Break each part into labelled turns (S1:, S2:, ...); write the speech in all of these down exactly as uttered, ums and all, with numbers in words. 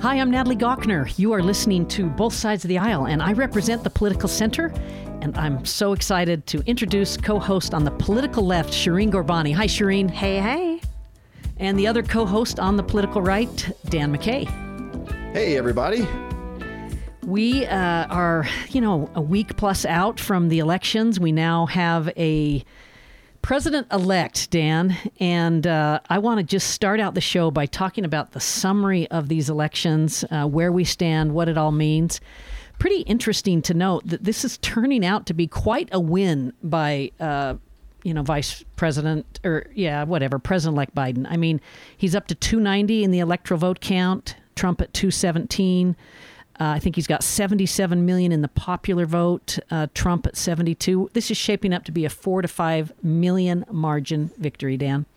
S1: Hi, I'm Natalie Gawkner. You are listening to Both Sides of the Aisle, and I represent the political center. And I'm so excited to introduce co-host on the political left, Shireen Ghorbani. Hi, Shireen.
S2: Hey, hey.
S1: And the other co-host on the political right, Dan McKay.
S3: Hey, everybody.
S1: We uh, are, you know, a week plus out from the elections. We now have a president-elect, Dan, and uh, I want to just start out the show by talking about the summary of these elections, uh, where we stand, what it all means. Pretty interesting to note that this is turning out to be quite a win by, uh, you know, Vice President, or yeah, whatever, President-elect Biden. I mean, he's up to two ninety in the electoral vote count, Trump at two seventeen. Uh, I think he's got seventy-seven million in the popular vote, uh, Trump at seventy-two. This is shaping up to be a four to five million margin victory, Dan.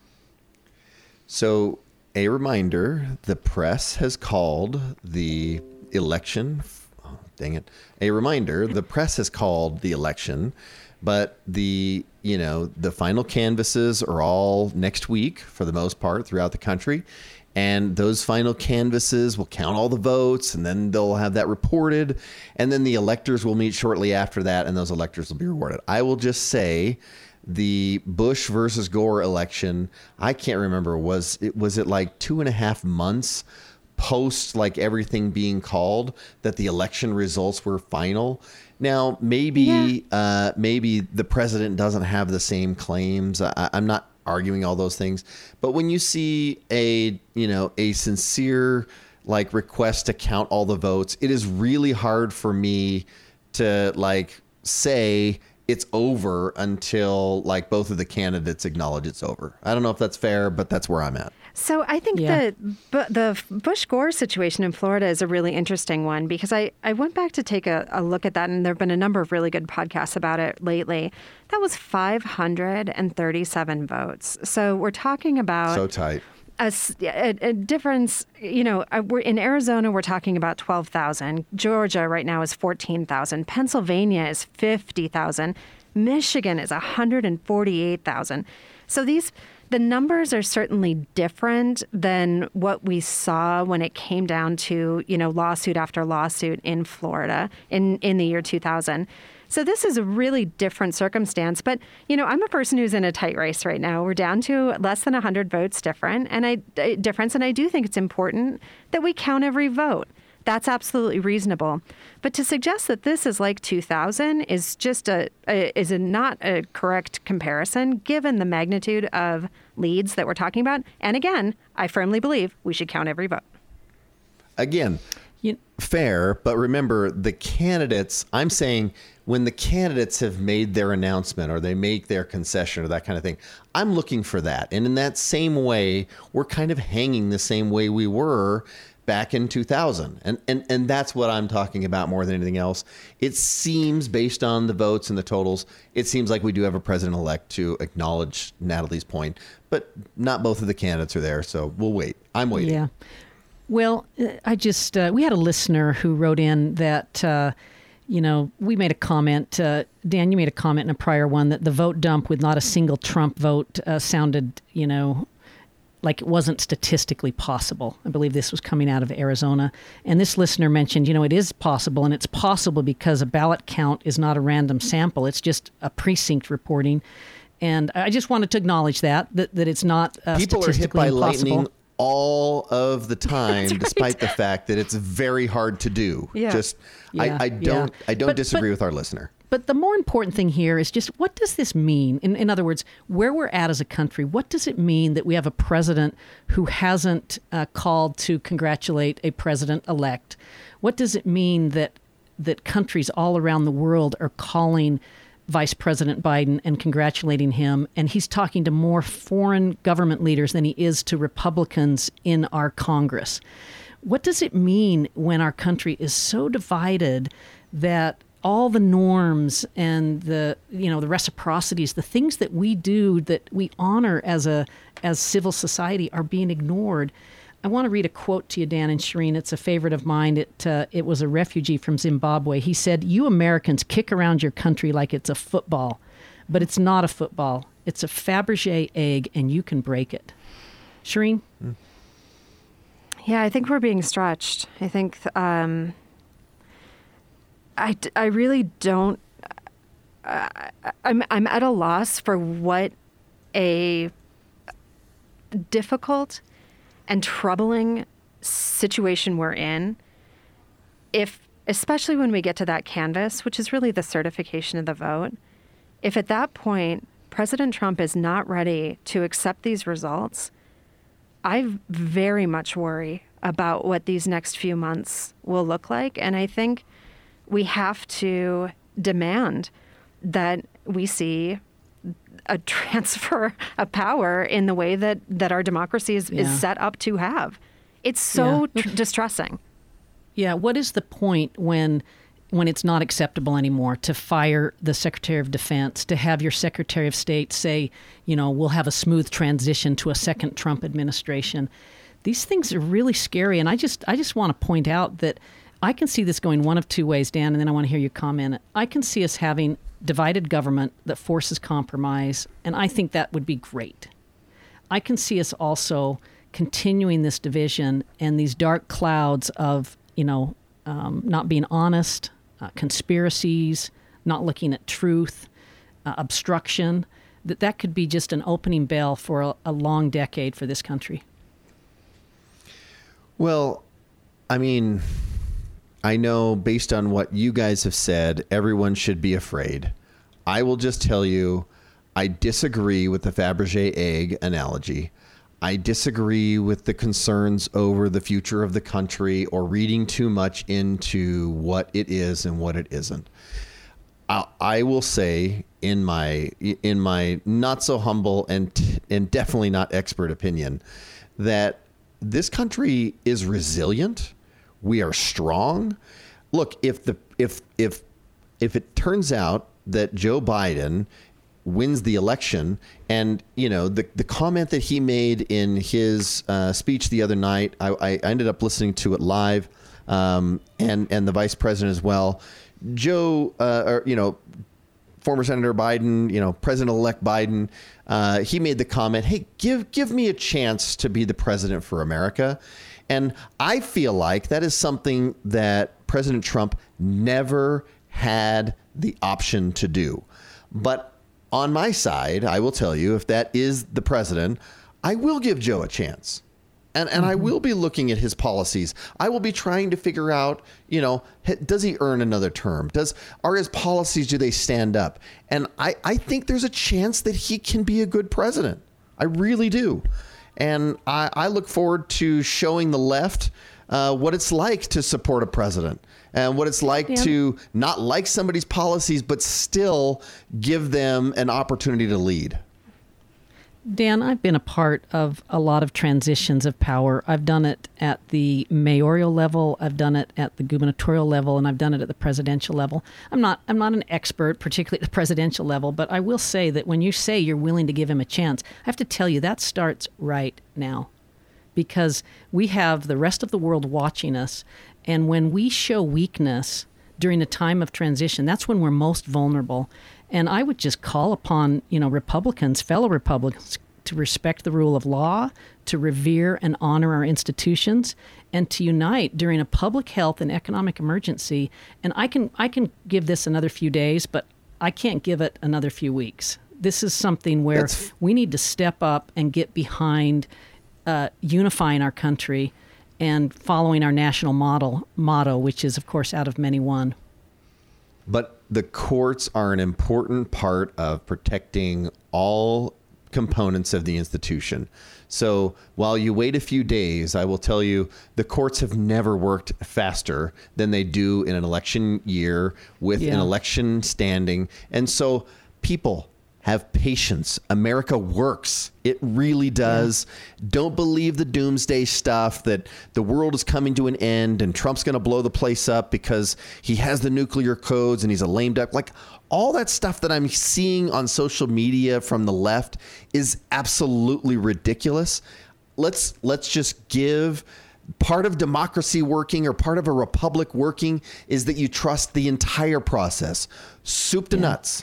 S3: So a reminder, the press has called the election, oh, dang it, a reminder, the press has called the election, but the, you know, the final canvasses are all next week for the most part throughout the country. And those final canvasses will count all the votes, and then they'll have that reported. And then the electors will meet shortly after that, and those electors will be rewarded. I will just say the Bush versus Gore election, I can't remember, was it was it like two and a half months post like everything being called that the election results were final. Now, maybe yeah. uh, maybe the president doesn't have the same claims. I, I'm not arguing all those things, but when you see a, you know, a sincere like request to count all the votes, it is really hard for me to like say it's over until like both of the candidates acknowledge it's over. I don't know if that's fair, but that's where I'm at.
S2: So I think yeah. that the Bush-Gore situation in Florida is a really interesting one, because I, I went back to take a, a look at that, and there have been a number of really good podcasts about it lately. That was five hundred thirty-seven votes. So we're talking about
S3: so tight.
S2: A, a, a difference, you know, we're in Arizona, we're talking about twelve thousand. Georgia right now is fourteen thousand. Pennsylvania is fifty thousand. Michigan is one hundred forty-eight thousand. So these... The numbers are certainly different than what we saw when it came down to, you know, lawsuit after lawsuit in Florida in, in the year two thousand. So this is a really different circumstance. But, you know, I'm a person who's in a tight race right now. We're down to less than one hundred votes different, and I difference, and I do think it's important that we count every vote. That's absolutely reasonable. But to suggest that this is like two thousand is just a, a is a not a correct comparison, given the magnitude of leads that we're talking about. And again, I firmly believe we should count every vote.
S3: Again,
S1: you,
S3: fair, but remember the candidates, I'm saying when the candidates have made their announcement or they make their concession or that kind of thing, I'm looking for that. And in that same way, we're kind of hanging the same way we were back in two thousand. And, and and that's what I'm talking about more than anything else. It seems, based on the votes and the totals, it seems like we do have a president-elect, to acknowledge Natalie's point, but not both of the candidates are there. So we'll wait. I'm waiting.
S1: Yeah. Well, I just, uh, we had a listener who wrote in that, uh, you know, we made a comment, uh, Dan, you made a comment in a prior one that the vote dump with not a single Trump vote uh, sounded, you know, like it wasn't statistically possible. I believe this was coming out of Arizona. And this listener mentioned, you know, it is possible, and it's possible because a ballot count is not a random sample. It's just a precinct reporting. And I just wanted to acknowledge that, that, that it's not uh,
S3: People
S1: statistically
S3: are hit by
S1: impossible.
S3: Lightning all of the time,
S2: right.
S3: despite the fact that it's very hard to do.
S2: Yeah.
S3: Just,
S1: Yeah,
S3: I, I don't,
S1: yeah.
S3: I don't
S1: But-
S3: disagree
S1: but-
S3: with our listener.
S1: But the more important thing here is just, what does this mean? In, in other words, where we're at as a country, what does it mean that we have a president who hasn't uh, called to congratulate a president-elect? What does it mean that that countries all around the world are calling Vice President Biden and congratulating him, and he's talking to more foreign government leaders than he is to Republicans in our Congress? What does it mean when our country is so divided that all the norms and the, you know, the reciprocities, the things that we do that we honor as a as civil society are being ignored? I want to read a quote to you, Dan and Shireen. It's a favorite of mine. It uh, it was a refugee from Zimbabwe. He said, "You Americans kick around your country like it's a football, but it's not a football. It's a Fabergé egg, and you can break it." Shireen?
S2: Yeah, I think we're being stretched. I think um, I, I really don't. Uh, I'm I'm at a loss for what a difficult and troubling situation we're in. If especially when we get to that canvas, which is really the certification of the vote, if at that point President Trump is not ready to accept these results, I very much worry about what these next few months will look like. And I think we have to demand that we see a transfer of power in the way that, that our democracy is,
S1: Yeah.
S2: is set up to have. It's so
S1: Yeah.
S2: tr- distressing.
S1: Yeah, what is the point when when it's not acceptable anymore to fire the Secretary of Defense, to have your Secretary of State say, you know, we'll have a smooth transition to a second Trump administration? These things are really scary, and I just I just want to point out that I can see this going one of two ways, Dan, and then I want to hear you comment. I can see us having divided government that forces compromise, and I think that would be great. I can see us also continuing this division and these dark clouds of, you know, um, not being honest, uh, conspiracies, not looking at truth, uh, obstruction, that that could be just an opening bell for a, a long decade for this country.
S3: Well, I mean, I know based on what you guys have said, everyone should be afraid. I will just tell you, I disagree with the Fabergé egg analogy. I disagree with the concerns over the future of the country or reading too much into what it is and what it isn't. I, I will say in my in my not so humble and and definitely not expert opinion that this country is resilient. We are strong. Look, if the if if if it turns out that Joe Biden wins the election, and you know the the comment that he made in his uh, speech the other night, I, I ended up listening to it live, um, and and the vice president as well. Joe, uh, or you know, former Senator Biden, you know, President-elect Biden, uh, he made the comment, "Hey, give give me a chance to be the president for America," and I feel like that is something that President Trump never had the option to do, but on my side, I will tell you, if that is the president, I will give Joe a chance. And and mm-hmm. I will be looking at his policies. I will be trying to figure out, you know, does he earn another term? Does are his policies, do they stand up? And I, I think there's a chance that he can be a good president. I really do. And I, I look forward to showing the left uh, what it's like to support a president. And what it's like yeah. to not like somebody's policies, but still give them an opportunity to lead.
S1: Dan, I've been a part of a lot of transitions of power. I've done it at the mayoral level, I've done it at the gubernatorial level, and I've done it at the presidential level. I'm not I'm not an expert, particularly at the presidential level, but I will say that when you say you're willing to give him a chance, I have to tell you that starts right now. Because we have the rest of the world watching us. And when we show weakness during a time of transition, that's when we're most vulnerable. And I would just call upon, you know, Republicans, fellow Republicans, to respect the rule of law, to revere and honor our institutions, and to unite during a public health and economic emergency. And I can I can give this another few days, but I can't give it another few weeks. This is something where that's... we need to step up and get behind uh, unifying our country and following our national model motto, which is, of course, out of many one.
S3: But the courts are an important part of protecting all components of the institution. So while you wait a few days, I will tell you the courts have never worked faster than they do in an election year with yeah. an election standing. And so people have patience. America works. It really does. Yeah. Don't believe the doomsday stuff that the world is coming to an end and Trump's going to blow the place up because he has the nuclear codes and he's a lame duck. Like all that stuff that I'm seeing on social media from the left is absolutely ridiculous. Let's let's just give part of democracy working or part of a republic working is that you trust the entire process, soup to yeah. nuts.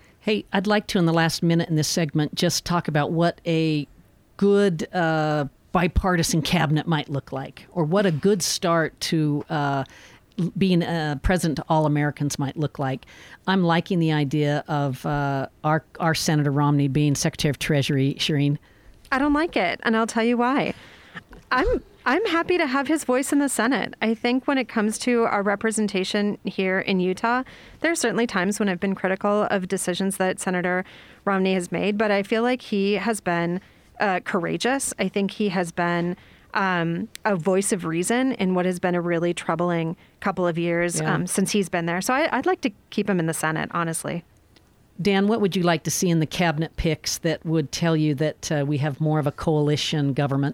S1: Hey, I'd like to, in the last minute in this segment, just talk about what a good uh, bipartisan cabinet might look like, or what a good start to uh, being a president to all Americans might look like. I'm liking the idea of uh, our our Senator Romney being Secretary of Treasury, Shireen.
S2: I don't like it, and I'll tell you why. I'm I'm happy to have his voice in the Senate. I think when it comes to our representation here in Utah, there are certainly times when I've been critical of decisions that Senator Romney has made, but I feel like he has been uh, courageous. I think he has been um, a voice of reason in what has been a really troubling couple of years
S1: yeah.
S2: um, since he's been there. So I, I'd like to keep him in the Senate, honestly.
S1: Dan, what would you like to see in the cabinet picks that would tell you that uh, we have more of a coalition government?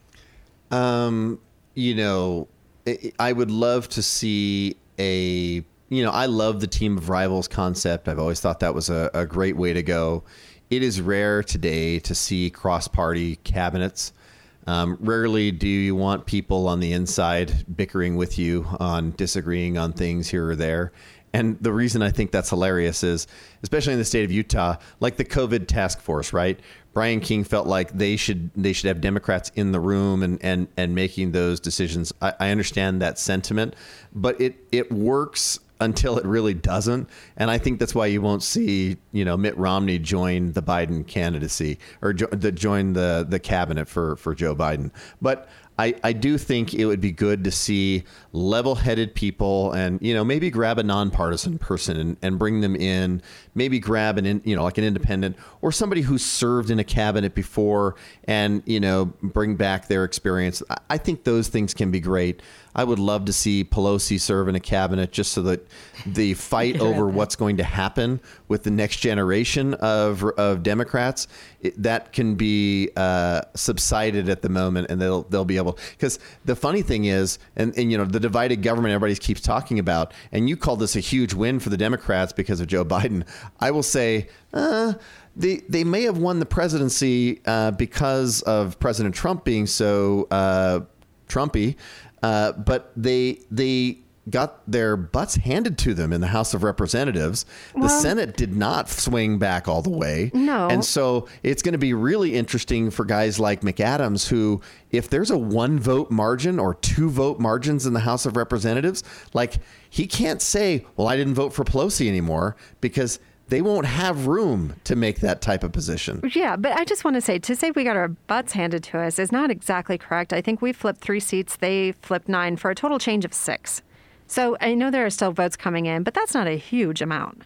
S3: Um, you know, I would love to see a, you know, I love the team of rivals concept. I've always thought that was a, a great way to go. It is rare today to see cross-party cabinets. Um, rarely do you want people on the inside bickering with you on disagreeing on things here or there. And the reason I think that's hilarious is, especially in the state of Utah, like the COVID task force, right? Brian King felt like they should they should have Democrats in the room and and, and making those decisions. I, I understand that sentiment, but it it works until it really doesn't. And I think that's why you won't see, you know, Mitt Romney join the Biden candidacy or jo- the, join the the cabinet for, for Joe Biden. But I, I do think it would be good to see level-headed people and, you know, maybe grab a nonpartisan person and, and bring them in, maybe grab an, in, you know, like an independent or somebody who's served in a cabinet before and, you know, bring back their experience. I, I think those things can be great. I would love to see Pelosi serve in a cabinet just so that the fight over what's going to happen with the next generation of of Democrats, it, that can be uh, subsided at the moment, and they'll they'll be able. Because the funny thing is, and, and you know, the divided government everybody keeps talking about, and you call this a huge win for the Democrats because of Joe Biden. I will say, uh, they they may have won the presidency uh, because of President Trump being so uh, Trumpy. Uh, but they they got their butts handed to them in the House of Representatives.
S2: Well,
S3: the Senate did not swing back all the way.
S2: No.
S3: And so it's going to be really interesting for guys like McAdams, who, if there's a one vote margin or two vote margins in the House of Representatives, like he can't say, well, I didn't vote for Pelosi anymore, because they won't have room to make that type of position.
S2: Yeah, but I just want to say, to say we got our butts handed to us is not exactly correct. I think we flipped three seats, they flipped nine for a total change of six. So I know there are still votes coming in, but that's not a huge amount.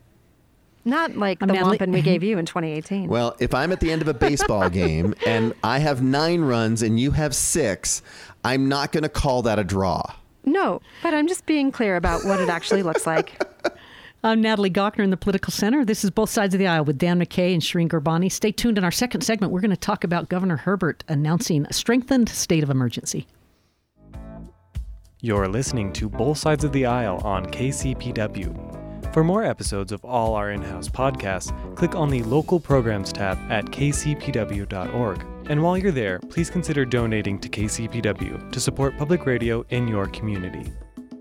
S2: Not like the
S1: Natalie-
S2: wampin we gave you in twenty eighteen.
S3: Well, if I'm at the end of a baseball game and I have nine runs and you have six, I'm not going to call that a draw.
S2: No, but I'm just being clear about what it actually looks like.
S1: I'm Natalie Gochner in the Political Center. This is Both Sides of the Aisle with Dan McKay and Shireen Ghorbani. Stay tuned. In our second segment, we're going to talk about Governor Herbert announcing a strengthened state of emergency.
S4: You're listening to Both Sides of the Aisle on K C P W. For more episodes of all our in-house podcasts, click on the Local Programs tab at k c p w dot org. And while you're there, please consider donating to K C P W to support public radio in your community.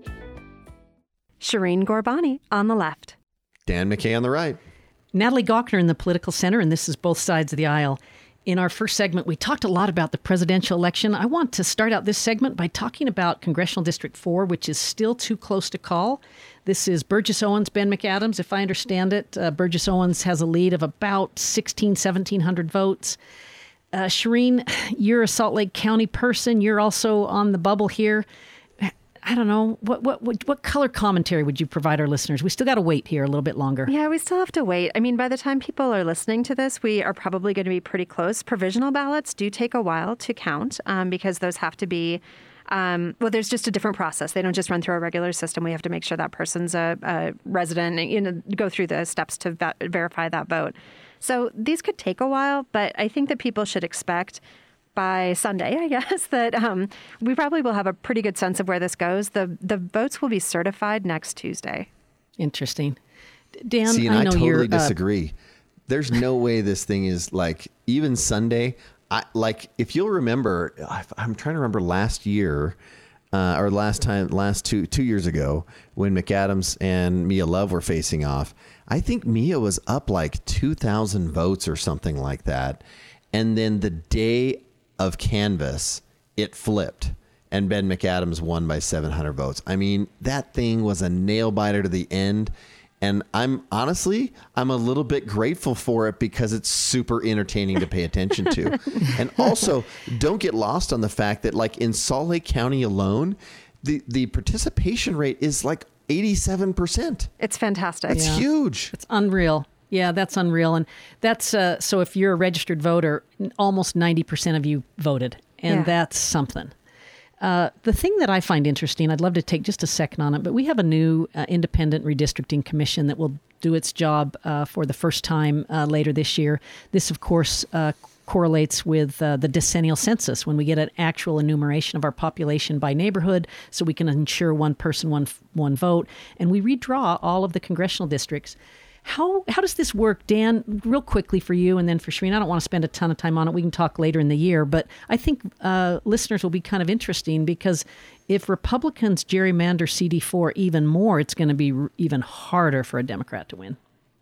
S2: Shireen Ghorbani on the left.
S3: Dan McKay on the right.
S1: Natalie Gochner in the Political Center, and this is Both Sides of the Aisle. In our first segment, we talked a lot about the presidential election. I want to start out this segment by talking about Congressional District four, which is still too close to call. This is Burgess Owens, Ben McAdams. If I understand it, uh, Burgess Owens has a lead of about sixteen, seventeen hundred votes. Uh, Shireen, you're a Salt Lake County person. You're also on the bubble here. I don't know. What what what, what color commentary would you provide our listeners? We still got to wait here a little bit longer.
S2: Yeah, we still have to wait. I mean, by the time people are listening to this, we are probably going to be pretty close. Provisional ballots do take a while to count um, because those have to be, um, well, there's just a different process. They don't just run through a regular system. We have to make sure that person's a, a resident and, you know, go through the steps to va- verify that vote. So these could take a while, but I think that people should expect by Sunday, I guess, that um, we probably will have a pretty good sense of where this goes. The the votes will be certified next Tuesday.
S1: Interesting. Dan,
S3: See, and
S1: I
S3: I,
S1: know
S3: totally
S1: you're, uh,
S3: disagree. There's no way this thing is like, even Sunday, I, like, if you'll remember, I'm trying to remember last year, uh, or last time, last two two years ago, when McAdams and Mia Love were facing off, I think Mia was up like two thousand votes or something like that. And then the day of canvass, it flipped. And Ben McAdams won by seven hundred votes. I mean, that thing was a nail biter to the end. And I'm honestly, I'm a little bit grateful for it because it's super entertaining to pay attention to. And also, don't get lost on the fact that like in Salt Lake County alone, the, the participation rate is like eighty-seven percent.
S2: It's fantastic.
S3: It's
S1: Yeah.
S3: huge.
S1: It's unreal. Yeah, that's unreal. And that's uh, so if you're a registered voter, almost ninety percent of you voted. And
S2: Yeah.
S1: that's something. Uh, the thing that I find interesting, I'd love to take just a second on it, but we have a new uh, independent redistricting commission that will do its job uh, for the first time uh, later this year. This, of course, uh, correlates with uh, the decennial census when we get an actual enumeration of our population by neighborhood so we can ensure one person, one one vote. And we redraw all of the congressional districts. How how does this work, Dan, real quickly for you and then for Shereen? I don't want to spend a ton of time on it. We can talk later in the year. But I think uh, listeners will be kind of interesting because if Republicans gerrymander C D four even more, it's going to be r- even harder for a Democrat to win.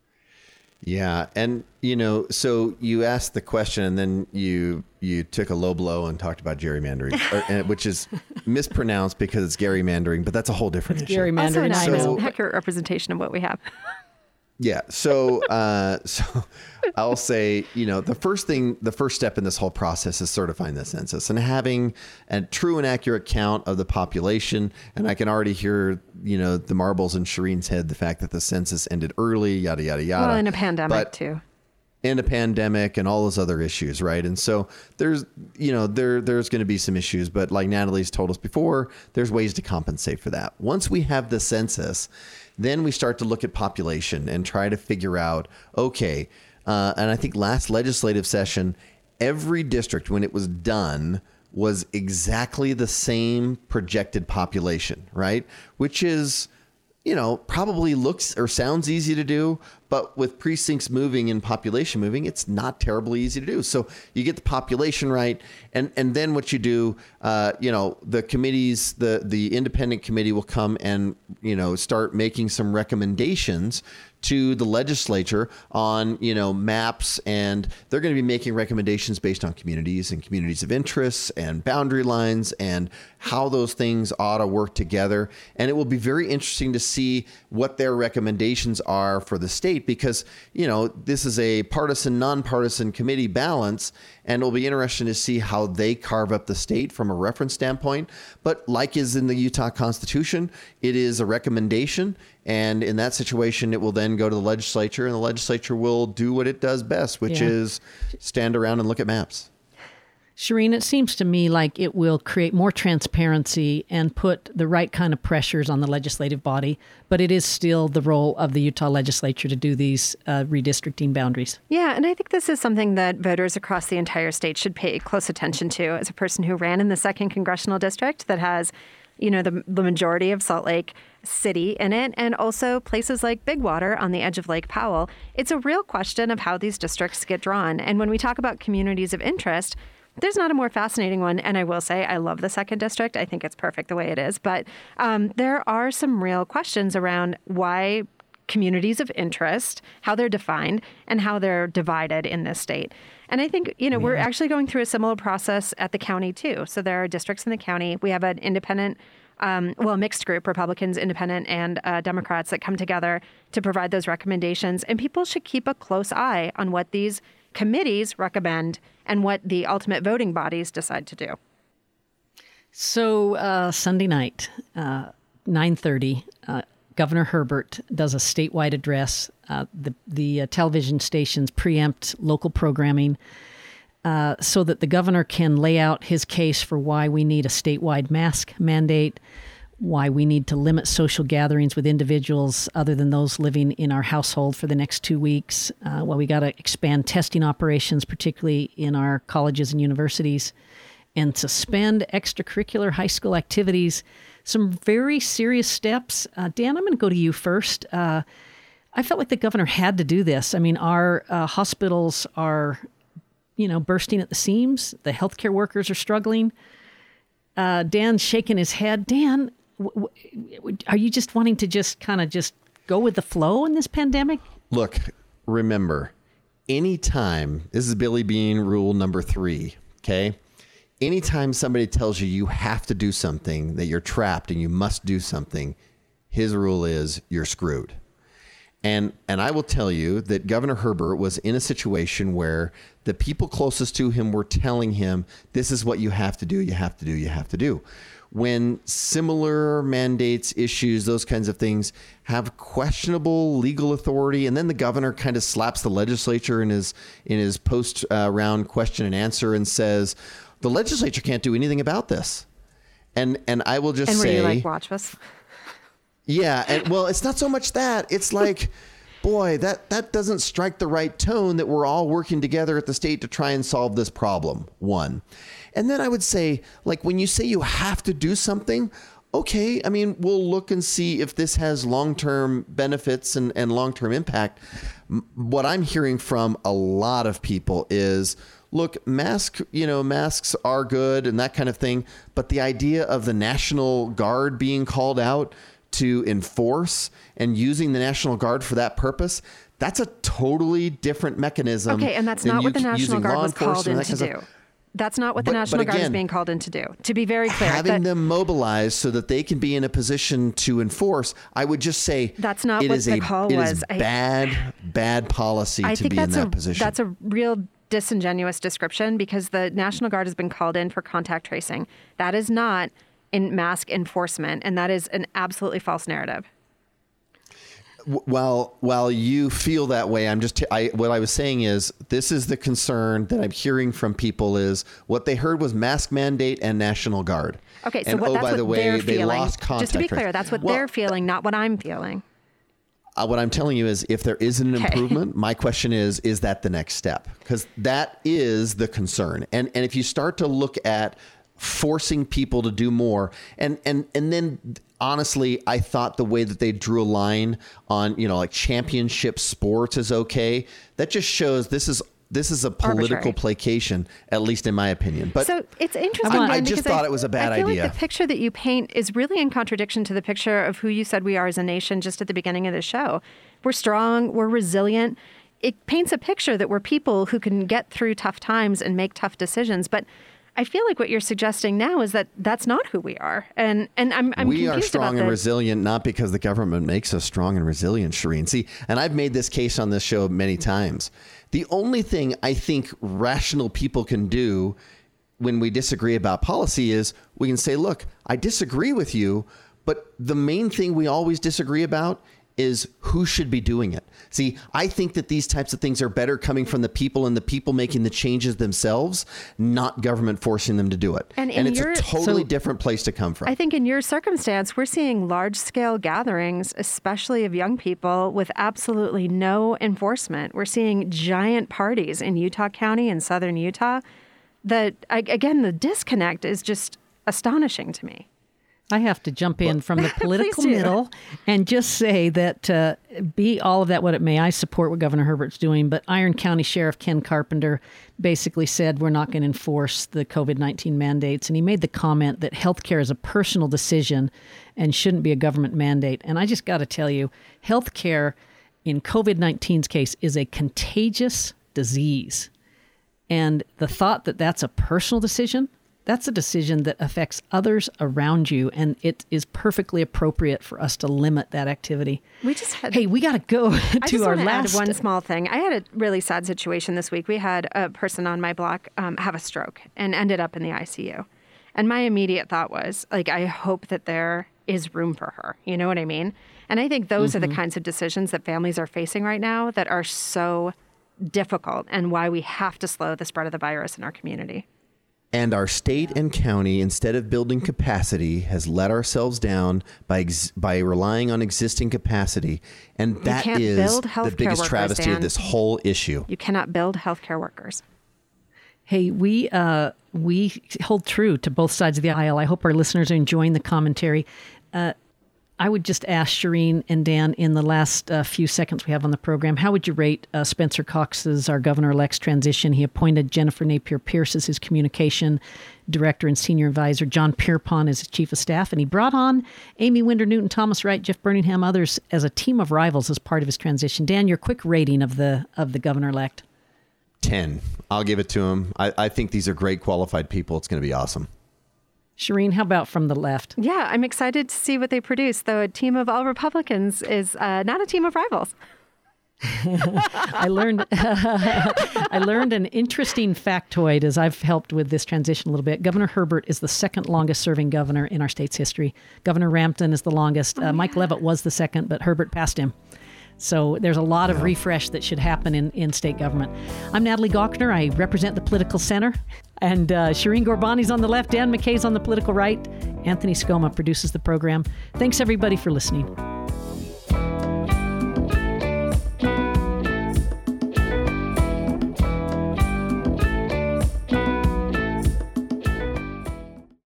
S3: Yeah. And, you know, so you asked the question and then you you took a low blow and talked about gerrymandering, or, and, which is mispronounced because it's gerrymandering, but that's a whole different issue.
S2: Also
S1: Gerrymandering,
S2: an
S1: I
S3: So-
S1: know.
S2: accurate representation of what we have.
S3: Yeah. So, uh, so I'll say, you know, the first thing, the first step in this whole process is certifying the census and having a true and accurate count of the population. And I can already hear, you know, the marbles in Shireen's head, the fact that the census ended early, yada, yada, yada.
S2: Well, in a pandemic
S3: But-
S2: too.
S3: in a pandemic and all those other issues, right? And so there's, you know, there there's going to be some issues, but like Natalie's told us before, there's ways to compensate for that. Once we have the census, then we start to look at population and try to figure out, okay, uh, and I think last legislative session, every district when it was done was exactly the same projected population, right? Which is, you know, probably looks or sounds easy to do, but with precincts moving and population moving, it's not terribly easy to do. So you get the population right, and and then what you do, uh, you know, the committees, the the independent committee will come and, you know, start making some recommendations to the legislature on, you know, maps, and they're going to be making recommendations based on communities and communities of interest and boundary lines and how those things ought to work together. And it will be very interesting to see what their recommendations are for the state because, you know, this is a partisan, nonpartisan committee balance, and it'll be interesting to see how they carve up the state from a reference standpoint. But like is in the Utah Constitution, it is a recommendation. And in that situation, it will then go to the legislature, and the legislature will do what it does best, which
S1: Yeah.
S3: is stand around and look at maps.
S1: Shireen, it seems to me like it will create more transparency and put the right kind of pressures on the legislative body, but it is still the role of the Utah legislature to do these uh, redistricting boundaries.
S2: Yeah, and I think this is something that voters across the entire state should pay close attention to. As a person who ran in the second congressional district that has, you know, the, the majority of Salt Lake City in it, and also places like Bigwater on the edge of Lake Powell, it's a real question of how these districts get drawn. And when we talk about communities of interest, there's not a more fascinating one. And I will say, I love the second district. I think it's perfect the way it is. But um, there are some real questions around why communities of interest, how they're defined, and how they're divided in this state. And I think, you know, we're actually going through a similar process at the county, too. So there are districts in the county. We have an independent, um, well, a mixed group, Republicans, independent, and uh, Democrats that come together to provide those recommendations. And people should keep a close eye on what these committees recommend and what the ultimate voting bodies decide to do.
S1: So uh, Sunday night, uh, nine thirty, uh, Governor Herbert does a statewide address. Uh, the the uh, television stations preempt local programming uh, so that the governor can lay out his case for why we need a statewide mask mandate, why we need to limit social gatherings with individuals other than those living in our household for the next two weeks, uh, why we got to expand testing operations, particularly in our colleges and universities, and suspend extracurricular high school activities. Some very serious steps. Uh, Dan, I'm going to go to you first. Uh, I felt like the governor had to do this. I mean, our uh, hospitals are, you know, bursting at the seams. The healthcare workers are struggling. Uh, Dan's shaking his head. Dan, w- w- are you just wanting to just kind of just go with the flow in this pandemic?
S3: Look, remember, anytime, this is Billy Bean rule number three, okay? anytime somebody tells you you have to do something, that you're trapped and you must do something, his rule is you're screwed. And and I will tell you that Governor Herbert was in a situation where the people closest to him were telling him, this is what you have to do, you have to do, you have to do. When similar mandates, issues, those kinds of things have questionable legal authority, and then the governor kind of slaps the legislature in his in his post uh, round question and answer and says, the legislature can't do anything about this. And and I will just
S2: and
S3: say,
S2: were you like, watch us?
S3: Yeah, and well, it's not so much that. It's like, boy, that that doesn't strike the right tone that we're all working together at the state to try and solve this problem. One. And then I would say, like, when you say you have to do something, okay, I mean, we'll look and see if this has long-term benefits and, and long-term impact. What I'm hearing from a lot of people is, look, mask, you know, masks are good and that kind of thing. But the idea of the National Guard being called out to enforce and using the National Guard for that purpose, that's a totally different mechanism.
S2: Okay, and that's not what the National Guard was called in to do. That's not what the
S3: But-
S2: National
S3: but
S2: Guard is
S3: again,
S2: being called in to do. To be very clear,
S3: having
S2: that-
S3: them mobilized so that they can be in a position to enforce, I would just say
S2: That's not
S3: it
S2: what
S3: is
S2: the
S3: a,
S2: call
S3: it is
S2: was. I-
S3: bad, bad policy
S2: I
S3: to
S2: think
S3: be in
S2: that's
S3: that
S2: a
S3: position.
S2: that's a real disingenuous description, because the National Guard has been called in for contact tracing. That is not in mask enforcement, and that is an absolutely false narrative.
S3: While while you feel that way, I'm just t- I, what I was saying is this is the concern that I'm hearing from people is what they heard was mask mandate and National Guard.
S2: Okay, so
S3: and,
S2: what,
S3: oh,
S2: that's
S3: by
S2: what
S3: the way,
S2: they're
S3: they
S2: feeling.
S3: lost contact
S2: Just to be clear,
S3: tracing.
S2: that's what
S3: Well,
S2: they're feeling, not what I'm feeling.
S3: Uh, what I'm telling you is if there isn't an
S2: Okay.
S3: improvement, my question is, is that the next step? Because that is the concern. And and if you start to look at forcing people to do more, and and and then honestly, I thought the way that they drew a line on, you know, like championship sports is okay. That just shows this is this is a political
S2: Arbitrary.
S3: placation, at least in my opinion. But
S2: So it's interesting.
S3: I- I
S2: Dan,
S3: just
S2: because
S3: thought it was a bad
S2: I feel
S3: idea.
S2: like the picture that you paint is really in contradiction to the picture of who you said we are as a nation just at the beginning of the show. We're strong, we're resilient. It paints a picture that we're people who can get through tough times and make tough decisions. But I feel like what you're suggesting now is that that's not who we are. And and I'm, I'm
S3: we
S2: confused
S3: are strong
S2: about
S3: and
S2: the,
S3: resilient, not because the government makes us strong and resilient, Shireen. See, and I've made this case on this show many times. The only thing I think rational people can do when we disagree about policy is we can say, look, I disagree with you, but the main thing we always disagree about is who should be doing it. See, I think that these types of things are better coming from the people and the people making the changes themselves, not government forcing them to do it.
S2: And
S3: And,
S2: in
S3: it's
S2: your-
S3: a totally
S1: So-
S3: different place to come from.
S2: I think in your circumstance, we're seeing large scale gatherings, especially of young people, with absolutely no enforcement. We're seeing giant parties in Utah County and southern Utah. That, I- again, the disconnect is just astonishing to me.
S1: I have to jump in from the political
S2: do.
S1: middle and just say that uh, be all of that what it may, I support what Governor Herbert's doing, but Iron County Sheriff Ken Carpenter basically said we're not going to enforce the COVID nineteen mandates. And he made the comment that healthcare is a personal decision and shouldn't be a government mandate. And I just got to tell you, healthcare in COVID nineteen's case is a contagious disease. And the thought that that's a personal decision, that's a decision that affects others around you, and it is perfectly appropriate for us to limit that activity.
S2: We just had.
S1: Hey, we got to go
S2: I
S1: to
S2: just
S1: our
S2: want to add
S1: last
S2: one small thing. I had a really sad situation this week. We had a person on my block um, have a stroke and ended up in the I C U. And my immediate thought was, like, I hope that there is room for her. You know what I mean? And I think those
S1: Mm-hmm.
S2: are the kinds of decisions that families are facing right now that are so difficult, and why we have to slow the spread of the virus in our community.
S3: And our state and county, instead of building capacity, has let ourselves down by ex- by relying on existing capacity. And that
S2: can't
S3: is
S2: build
S3: the
S2: healthcare
S3: biggest
S2: workers,
S3: travesty
S2: Dan.
S3: of this whole issue.
S2: You cannot build healthcare workers.
S1: Hey, we uh, we hold true to both sides of the aisle. I hope our listeners are enjoying the commentary. Uh, I would just ask Shireen and Dan, in the last uh, few seconds we have on the program, how would you rate uh, Spencer Cox's, our governor-elect's transition? He appointed Jennifer Napier Pierce as his communication director and senior advisor, John Pierpont as his chief of staff, and he brought on Amy Winder Newton, Thomas Wright, Jeff Birmingham, others as a team of rivals as part of his transition. Dan, your quick rating of the of the governor-elect.
S3: ten. I'll give it to them. I, I think these are great qualified people. It's going to be awesome.
S1: Shireen, how about from the left?
S2: Yeah, I'm excited to see what they produce, though a team of all Republicans is uh, not a team of rivals.
S1: I learned I learned an interesting factoid as I've helped with this transition a little bit. Governor Herbert is the second longest serving governor in our state's history. Governor Rampton is the longest. Uh, oh, Mike yeah. Leavitt was the second, but Herbert passed him. So there's a lot of refresh that should happen in, in state government. I'm Natalie Gawkner. I represent the Political Center. And uh, Shireen Ghorbani's on the left. Dan McKay's on the political right. Anthony Scoma produces the program. Thanks, everybody, for listening.